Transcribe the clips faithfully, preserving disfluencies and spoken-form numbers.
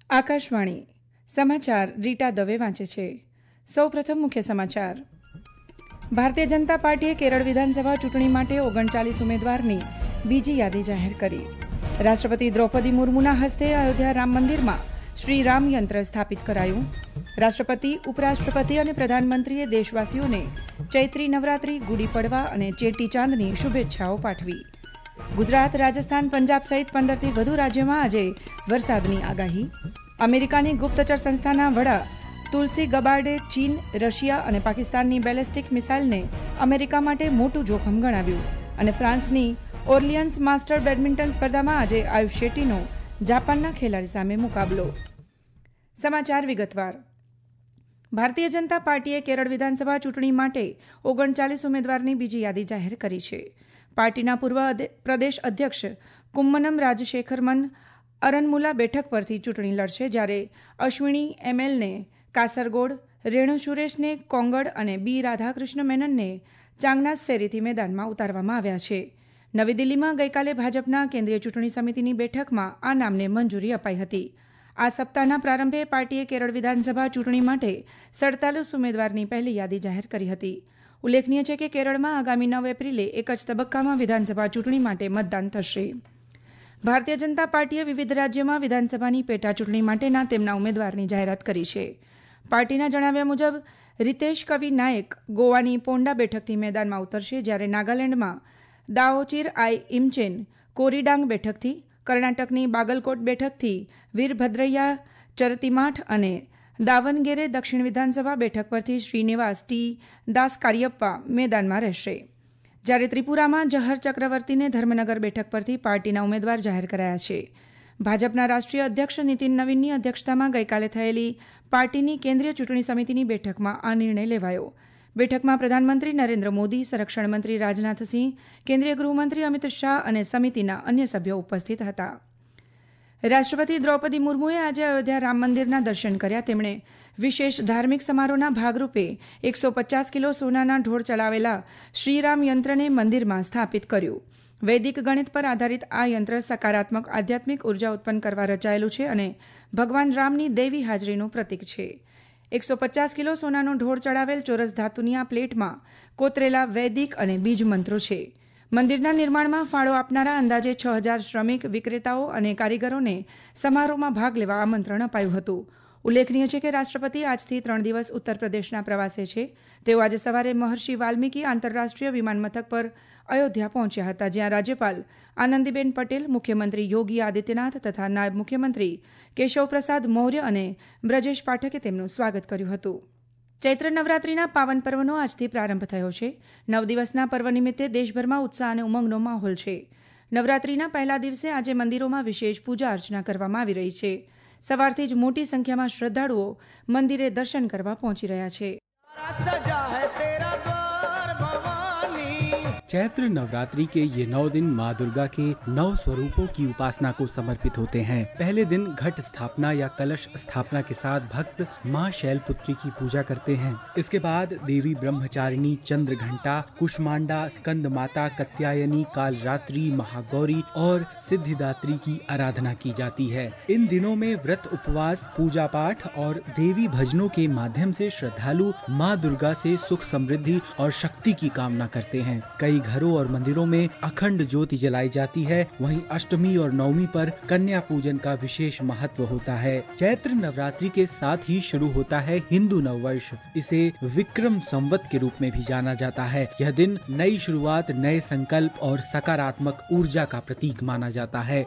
આકાશવાણી સમાચાર રીટા દવે વાંચે છે. સૌપ્રથમ મુખ્ય સમાચાર. ભારતીય જનતા પાર્ટીએ કેરળ વિધાનસભા ચૂંટણી માટે ઓગણચાલીસ ઉમેદવારની બીજી યાદી જાહેર કરી. રાષ્ટ્રપતિ દ્રૌપદી મુર્મુના હસ્તે અયોધ્યા રામ મંદિરમાં શ્રી રામ યંત્ર સ્થાપિત કરાયું. રાષ્ટ્રપતિ, ઉપરાષ્ટ્રપતિ અને પ્રધાનમંત્રીએ દેશવાસીઓને ચૈત્રી નવરાત્રી, ગુડી પડવા અને ચેટીચાંદની શુભેચ્છાઓ પાઠવી. ગુજરાત, રાજસ્થાન, પંજાબ સહિત પંદરથી વધુ રાજ્યોમાં આજે વરસાદની આગાહી. અમેરિકાની ગુપ્તચર સંસ્થાના વડા તુલસી ગબાર્ડે ચીન, રશિયા અને પાકિસ્તાનની બેલેસ્ટિક મિસાઇલને અમેરિકા માટે મોટું જોખમ ગણાવ્યું. અને ફ્રાન્સની ઓર્લિયન્સ માસ્ટર બેડમિન્ટન સ્પર્ધામાં આજે આયુષ શેટ્ટીનો જાપાનના ખેલાડી સામે મુકાબલો. સમાચાર વિગતવાર. ભારતીય જનતા પાર્ટીએ કેરળ વિધાનસભા ચૂંટણી માટે ઓગણચાલીસ ઉમેદવારની બીજી યાદી જાહેર કરી છે. પાર્ટીના પૂર્વ પ્રદેશ અધ્યક્ષ કુમ્મનમ રાજશેખરમન અરનમુલા બેઠક પરથી ચૂંટણી લડશે, જ્યારે અશ્વિની એમએલને કાસરગોડ, રેણુ સુરેશને કોંગડ અને બી રાધાકૃષ્ણ મેનનને ચાંગનાસ શેરીથી મેદાનમાં ઉતારવામાં આવ્યા છે. નવી દિલ્હીમાં ગઈકાલે ભાજપના કેન્દ્રીય ચૂંટણી સમિતિની બેઠકમાં આ નામને મંજૂરી અપાઈ હતી. આ સપ્તાહના પ્રારંભે પાર્ટીએ કેરળ વિધાનસભા ચૂંટણી માટે સડતાલીસ ઉમેદવારની પહેલી યાદી જાહેર કરી હતી. ઉલ્લેખનીય છે કે કેરળમાં આગામી નવ એપ્રિલે એક જ તબક્કામાં વિધાનસભા ચૂંટણી માટે મતદાન થશે. ભારતીય જનતા પાર્ટીએ વિવિધ રાજ્યોમાં વિધાનસભાની પેટા ચૂંટણી માટેના તેમના ઉમેદવારની જાહેરાત કરી છે. પાર્ટીના જણાવ્યા મુજબ રીતેશ કવિ નાયક ગોવાની પોંડા બેઠકથી મેદાનમાં ઉતરશે, જ્યારે નાગાલેન્ડમાં દાઓચીર આઈ ઇમચેન કોરીડાંગ બેઠકથી, કર્ણાટકની બાગલકોટ બેઠકથી વીરભદ્રૈયા ચરતીમાઠ અને દાવનગેરે દક્ષિણ વિધાનસભા બેઠક પરથી શ્રીનિવાસ ટી દાસકારિયપ્પા મેદાનમાં રહેશે, જ્યારે ત્રિપુરામાં જહર ચક્રવર્તીને ધર્મનગર બેઠક પરથી પાર્ટીના ઉમેદવાર જાહેર કરાયા છે. ભાજપના રાષ્ટ્રીય અધ્યક્ષ નીતિન નવીનની અધ્યક્ષતામાં ગઈકાલે થયેલી પાર્ટીની કેન્દ્રીય ચૂંટણી સમિતિની બેઠકમાં આ નિર્ણય લેવાયો. બેઠકમાં પ્રધાનમંત્રી નરેન્દ્ર મોદી, સંરક્ષણ મંત્રી રાજનાથસિંહ, કેન્દ્રીય ગૃહમંત્રી અમિત શાહ અને સમિતિના અન્ય સભ્યો ઉપસ્થિત હતા. રાષ્ટ્રપતિ દ્રૌપદી મુર્મુએ આજે અયોધ્યા રામ મંદિરના દર્શન કર્યા. તેમણે વિશેષ ધાર્મિક સમારોહના ભાગરૂપે એકસો પચાસ કિલો સોનાના ઢોળ ચડાવેલા શ્રીરામ યંત્રને મંદિરમાં સ્થાપિત કર્યું. વૈદિક ગણિત પર આધારિત આ યંત્ર સકારાત્મક આધ્યાત્મિક ઉર્જા ઉત્પન્ન કરવા રચાયેલું છે અને ભગવાન રામની દૈવી હાજરીનું પ્રતીક છે. એકસો પચાસ કિલો સોનાનો ઢોળ ચડાવેલ ચોરસ ધાતુની આ પ્લેટમાં કોતરેલા વૈદિક અને બીજ મંત્રો છે. મંદિરના નિર્માણમાં ફાળો આપનારા અંદાજે છ હજાર શ્રમિક, વિક્રેતાઓ અને કારીગરોને સમારોહમાં ભાગ લેવા આમંત્રણ અપાયું હતું. ઉલ્લેખનીય છે કે રાષ્ટ્રપતિ આજથી ત્રણ દિવસ ઉત્તર પ્રદેશના પ્રવાસે છે. તેઓ આજે સવારે મહર્ષિ વાલ્મીકી આંતરરાષ્ટ્રીય વિમાન મથક પર અયોધ્યા પહોંચ્યા હતા, જ્યાં રાજ્યપાલ આનંદીબેન પટેલ, મુખ્યમંત્રી યોગી આદિત્યનાથ તથા નાયબ મુખ્યમંત્રી કેશવપ્રસાદ મૌર્ય અને બ્રજેશ પાઠકે તેમનું સ્વાગત કર્યું હતું. ચૈત્ર નવરાત્રીના પાવન પર્વનો આજથી પ્રારંભ થયો છે. નવ દિવસના પર્વ નિમિત્તે દેશભરમાં ઉત્સાહ અને ઉમંગનો માહોલ છે. નવરાત્રીના પહેલા દિવસે આજે મંદિરોમાં વિશેષ પૂજા અર્ચના કરવામાં આવી રહી છે. સવારથી જ મોટી સંખ્યામાં શ્રદ્ધાળુઓ મંદિરે દર્શન કરવા પહોંચી રહ્યા છે. चैत्र नवरात्रि के ये नौ दिन माँ दुर्गा के नौ स्वरूपों की उपासना को समर्पित होते हैं. पहले दिन घट स्थापना या कलश स्थापना के साथ भक्त माँ शैलपुत्री की पूजा करते हैं. इसके बाद देवी ब्रह्मचारिणी, चंद्र घंटा, कुष्मांडा, स्कंद माता, कत्यायनी, कालरात्रि, महागौरी और सिद्धिदात्री की आराधना की जाती है. इन दिनों में व्रत, उपवास, पूजा पाठ और देवी भजनों के माध्यम से श्रद्धालु माँ दुर्गा से सुख, समृद्धि और शक्ति की कामना करते हैं. कई घरों और मंदिरों में अखंड ज्योति जलाई जाती है. वहीं अष्टमी और नवमी पर कन्या पूजन का विशेष महत्व होता है. चैत्र नवरात्रि के साथ ही शुरू होता है हिंदू नववर्ष. इसे विक्रम संवत के रूप में भी जाना जाता है. यह दिन नई शुरुआत, नए संकल्प और सकारात्मक ऊर्जा का प्रतीक माना जाता है.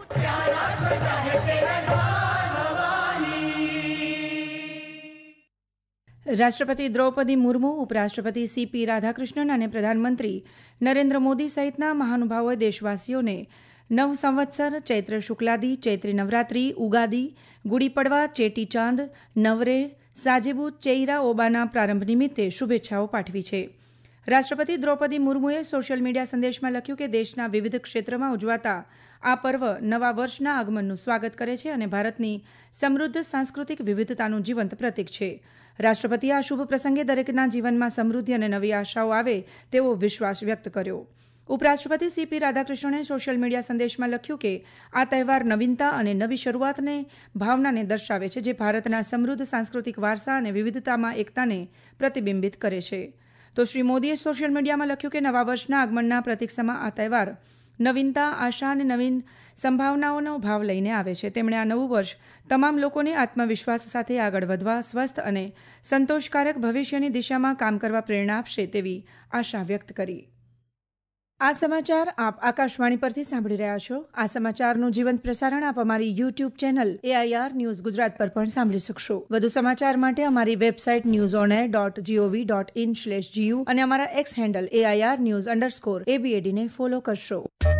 રાષ્ટ્રપતિ દ્રૌપદી મુર્મુ, ઉપરાષ્ટ્રપતિ સીપી રાધાકૃષ્ણન અને પ્રધાનમંત્રી નરેન્દ્ર મોદી સહિતના મહાનુભાવોએ દેશવાસીઓને નવ સંવત્સર, ચૈત્ર શુક્લાદી, ચૈત્રી નવરાત્રી, ઉગાદી, ગુડી પડવા, ચેટીચાંદ, નવરે, સાજેબુ ચેઈરા ઓબાના પ્રારંભ નિમિત્તે શુભેચ્છાઓ પાઠવી છે. રાષ્ટ્રપતિ દ્રૌપદી મુર્મુએ સોશિયલ મીડિયા સંદેશમાં લખ્યું કે દેશના વિવિધ ક્ષેત્રમાં ઉજવાતા આ પર્વ નવા વર્ષના આગમનનું સ્વાગત કરે છે અને ભારતની સમૃદ્ધ સાંસ્કૃતિક વિવિધતાનું જીવંત પ્રતીક છે. રાષ્ટ્રપતિએ આ શુભ પ્રસંગે દરેકના જીવનમાં સમૃદ્ધિ અને નવી આશાઓ આવે તેવો વિશ્વાસ વ્યક્ત કર્યો. ઉપરાષ્ટ્રપતિ સીપી રાધાકૃષ્ણને સોશિયલ મીડિયા સંદેશમાં લખ્યું કે આ તહેવાર નવીનતા અને નવી શરૂઆતને ભાવનાને દર્શાવે છે, જે ભારતના સમૃદ્ધ સાંસ્કૃતિક વારસા અને વિવિધતામાં એકતાને પ્રતિબિંબિત કરે છે. તો શ્રી મોદીએ સોશિયલ મીડિયામાં લખ્યું કે નવા વર્ષના આગમનના પ્રતીક્ષામાં આ તહેવાર નવીનતા, આશા અને નવીન સંભાવનાઓનો ભાવ લઈને આવે છે. તેમણે આ નવું વર્ષ તમામ લોકોને આત્મવિશ્વાસ સાથે આગળ વધવા, સ્વસ્થ અને સંતોષકારક ભવિષ્યની દિશામાં કામ કરવા પ્રેરણા આપશે તેવી આશા વ્યક્ત કરી. આ સમાચાર આપ આકાશવાણી પરથી સાંભળી રહ્યા છો. આ સમાચારનું જીવંત પ્રસારણ આપ અમારી YouTube channel AIR news Gujarat પર પણ સાંભળી શકશો. વધુ સમાચાર માટે અમારી website news on air dot gov dot in slash GU અને અમારા X handle AIR news underscore એબીએડીને ફોલો કરશો.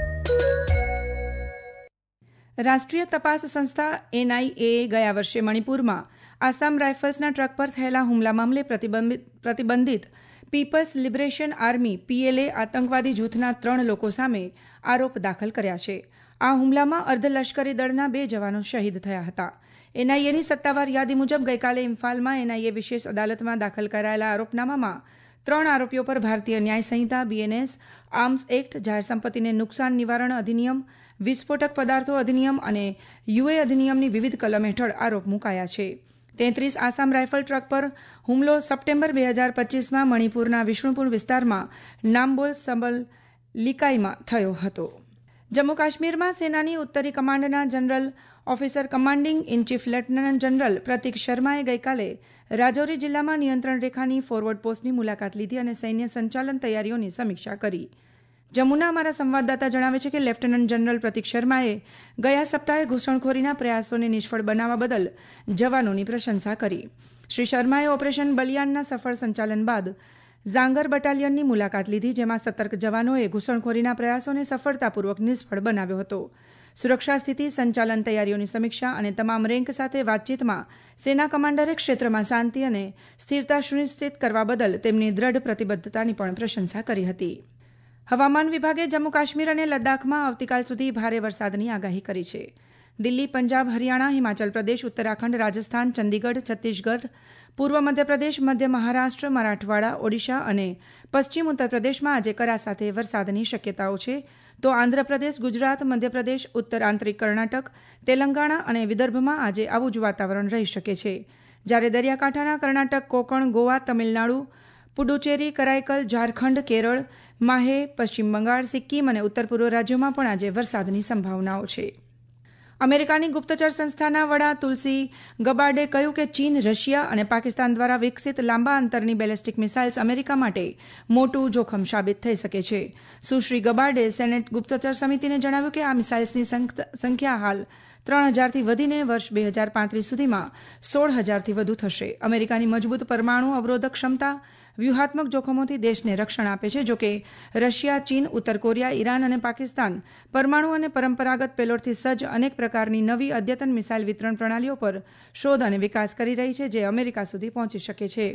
રાષ્ટ્રીય તપાસ સંસ્થા એનઆઈએ ગયા વર્ષે મણિપુરમાં આસામ રાઇફલ્સના ટ્રક પર થયેલા હુમલા મામલે પ્રતિબંધિત પીપલ્સ લિબરેશન આર્મી પીએલએ આતંકવાદી જૂથના ત્રણ લોકો સામે આરોપ દાખલ કર્યા છે. આ હુમલામાં અર્ધલશ્કરી દળના બે જવાનો શહીદ થયા હતા. એનઆઈએની સત્તાવાર યાદી મુજબ ગઈકાલે ઇમ્ફાલમાં એનઆઈએ વિશેષ અદાલતમાં દાખલ કરાયેલા આરોપનામામાં ત્રણ આરોપીઓ પર ભારતીય ન્યાય સંહિતા, બીએનએસ, આર્મ્સ એક્ટ, જાહેર સંપત્તિને નુકસાન નિવારણ અધિનિયમ, વિસ્ફોટક પદાર્થો અધિનિયમ અને યુએ અધિનિયમની વિવિધ કલમ હેઠળ આરોપ મુકાયા છે. તેત્રીસ આસામ રાઇફલ ટ્રક પર હુમલો સપ્ટેમ્બર બે હજાર પચીસમાં મણિપુરના વિષ્ણુપુર વિસ્તારમાં નામ્બોલ સંબલ લિકાઈમાં થયો હતો. જમ્મુ કાશ્મીરમાં સેનાની ઉત્તરી કમાન્ડના general officer commanding in chief lieutenant general Pratik શર્માએ ગઈકાલે રાજૌરી જિલ્લામાં નિયંત્રણ રેખાની ફોરવર્ડ પોસ્ટની મુલાકાત લીધી અને સૈન્ય સંચાલન તૈયારીઓની સમીક્ષા કરી. જમ્મુના અમારા સંવાદદાતા જણાવે છે કે લેફ્ટનન્ટ જનરલ પ્રતીક શર્માએ ગયા સપ્તાહે ઘૂસણખોરીના પ્રયાસોને નિષ્ફળ બનાવવા બદલ જવાનોની પ્રશંસા કરી. શ્રી શર્માએ ઓપરેશન બલિયાનના સફળ સંચાલન બાદ ઝાંગર બટાલિયનની મુલાકાત લીધી, જેમાં સતર્ક જવાનોએ ઘૂસણખોરીના પ્રયાસોને સફળતાપૂર્વક નિષ્ફળ બનાવ્યો હતો. સુરક્ષા સ્થિતિ, સંચાલન તૈયારીઓની સમીક્ષા અને તમામ રેન્ક સાથે વાતચીતમાં સેના કમાન્ડરે ક્ષેત્રમાં શાંતિ અને સ્થિરતા સુનિશ્ચિત કરવા બદલ તેમની દ્રઢ પ્રતિબદ્ધતાની પણ પ્રશંસા કરી હતી. હવામાન વિભાગે જમ્મુ કાશ્મીર અને લદ્દાખમાં આવતીકાલ સુધી ભારે વરસાદની આગાહી કરી છે. દિલ્હી, પંજાબ, હરિયાણા, હિમાચલ પ્રદેશ, ઉત્તરાખંડ, રાજસ્થાન, ચંદીગઢ, છત્તીસગઢ, પૂર્વ મધ્યપ્રદેશ, મધ્ય મહારાષ્ટ્ર, મરાઠવાડા, ઓડિશા અને પશ્ચિમ ઉત્તર પ્રદેશમાં આજે કરા સાથે વરસાદની શક્યતાઓ છે. તો આંધ્રપ્રદેશ, ગુજરાત, મધ્યપ્રદેશ, ઉત્તર આંતરિક કર્ણાટક, તેલંગાણા અને વિદર્ભમાં આજે આવું જ વાતાવરણ રહી શકે છે. જ્યારે દરિયાકાંઠાના કર્ણાટક, કોંકણ, ગોવા, તમિલનાડુ, પુડુચેરી, કરાઈકલ, ઝારખંડ, કેરળ, માહે, પશ્ચિમ બંગાળ, સિક્કિમ અને ઉત્તર પૂર્વ રાજ્યોમાં પણ આજે વરસાદની સંભાવનાઓ છે. અમેરિકાની ગુપ્તચર સંસ્થાના વડા તુલસી ગબાર્ડે કહ્યું કે ચીન, રશિયા અને પાકિસ્તાન દ્વારા વિકસિત લાંબા અંતરની બેલેસ્ટિક મિસાઇલ્સ અમેરિકા માટે મોટું જોખમ સાબિત થઈ શકે છે. સુશ્રી ગબાર્ડે સેનેટ ગુપ્તચર સમિતિને જણાવ્યું કે આ મિસાઇલ્સની સંખ્યા હાલ ત્રણ હજારથી વધીને વર્ષ બે હજાર પાંત્રીસ સુધીમાં સોળ હજારથી વધુ થશે. અમેરિકાની મજબૂત પરમાણુ અવરોધક ક્ષમતા વ્યૂહાત્મક જોખમોથી દેશને રક્ષણ આપે છે. જોકે રશિયા, ચીન, ઉત્તર કોરિયા, ઈરાન અને પાકિસ્તાન પરમાણુ અને પરંપરાગત પેલોડથી સજ્જ અનેક પ્રકારની નવી અદ્યતન મિસાઇલ વિતરણ પ્રણાલીઓ પર શોધ અને વિકાસ કરી રહી છે, જે અમેરિકા સુધી પહોંચી શકે છે.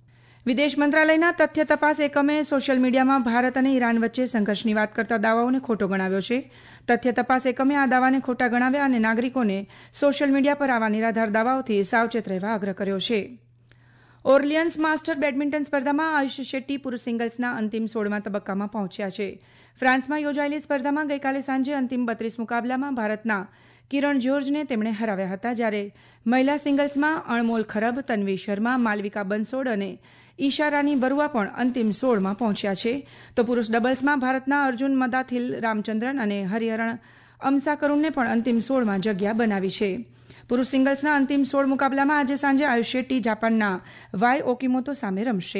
વિદેશ મંત્રાલયના તથ્ય તપાસ એકમે સોશિયલ મીડિયામાં ભારત અને ઈરાન વચ્ચે સંઘર્ષની વાત કરતા દાવાઓને ખોટો ગણાવ્યો છે. તથ્ય તપાસ એકમે આ દાવાને ખોટા ગણાવ્યા અને નાગરિકોને સોશિયલ મીડિયા પર આવા નિરાધાર દાવાઓથી સાવચેત રહેવા આગ્રહ કર્યો છે. ઓર્લિયન્સ માસ્ટર બેડમિન્ટન સ્પર્ધામાં આયુષ શેટ્ટી પુરુષ સિંગલ્સના અંતિમ સોળમા તબક્કામાં પહોંચ્યા છે. ફ્રાન્સમાં યોજાયેલી સ્પર્ધામાં ગઈકાલે સાંજે અંતિમ બત્રીસ મુકાબલામાં ભારતના કિરણ જ્યોર્જને તેમણે હરાવ્યા હતા. જ્યારે મહિલા સિંગલ્સમાં અણમોલ ખરબ, તન્વી શર્મા, માલવિકા બંસોડ અને ઈશારાની બરુઆ પણ અંતિમ સોળમાં પહોંચ્યા છે. તો પુરુષ ડબલ્સમાં ભારતના અર્જુન મદાથિલ રામચંદ્રન અને હરિહરણ અમસાકરુણને પણ અંતિમ સોળમાં જગ્યા બનાવી છે. પુરુષ સિંગલ્સના અંતિમ સોળ મુકાબલામાં આજે સાંજે આયુષ શેટ્ટી જાપાનના વાય ઓકીમોતો સામે રમશે.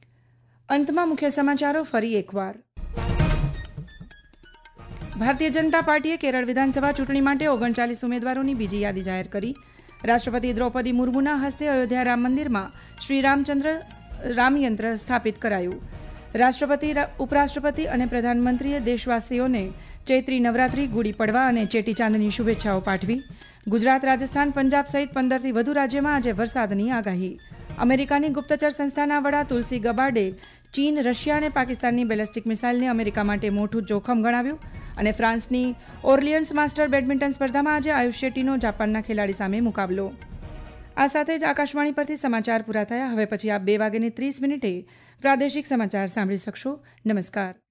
અંતમાં મુખ્ય સમાચારો ફરી એકવાર. ભારતીય જનતા પાર્ટીએ કેરળ વિધાનસભા ચૂંટણી માટે ઓગણચાલીસ ઉમેદવારોની બીજી યાદી જાહેર કરી. રાષ્ટ્રપતિ દ્રૌપદી મુર્મુના હસ્તે અયોધ્યા રામ મંદિરમાં શ્રી રામચંદ્ર રામયંત્ર સ્થાપિત કરાયું. રાષ્ટ્રપતિ, ઉપરાષ્ટ્રપતિ અને પ્રધાનમંત્રીએ દેશવાસીઓને ચૈત્રી નવરાત્રી, ગુડી પડવા અને ચેટીચાંદની શુભેચ્છાઓ પાઠવી. ગુજરાત, રાજસ્થાન, પંજાબ સહિત પંદરથી વધુ રાજ્યોમાં આજે વરસાદની આગાહી. અમેરિકાની ગુપ્તચર સંસ્થાના વડા તુલસી ગબાર્ડે ચીન, રશિયા અને પાકિસ્તાનની બેલેસ્ટિક મિસાઇલને અમેરિકા માટે મોટું જોખમ ગણાવ્યું. અને ફ્રાન્સની ઓર્લિયન્સ માસ્ટર બેડમિન્ટન સ્પર્ધામાં આજે આયુષ શેટ્ટીનો જાપાનના ખેલાડી સામે મુકાબલો. આ સાથે જ આકાશવાણી પરથી સમાચાર પૂરા થયા. હવે પછી આપ બે વાગ્યાની ત્રીસ મિનિટે પ્રાદેશિક સમાચાર સાંભળી શકશો. નમસ્કાર.